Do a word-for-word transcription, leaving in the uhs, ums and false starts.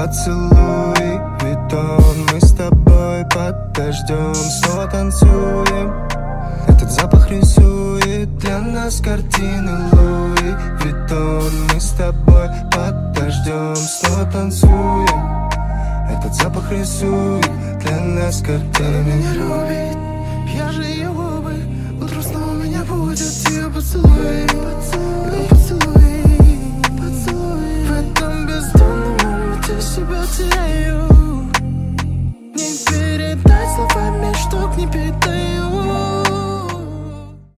поцелуй, Витон. Мы с тобой под дождем снова танцуем. Этот запах рисует для нас картины Луи Витон. Мы с тобой под дождем снова танцуем. Этот запах рисует для нас картины. Меня любит, я же ее губы. Утро снова меня будет ее поцелуй. Поцелуй, поцелуй, поцелуй. В этом бездонном омуте себя теряю. Не передать словами, чтоб не передать.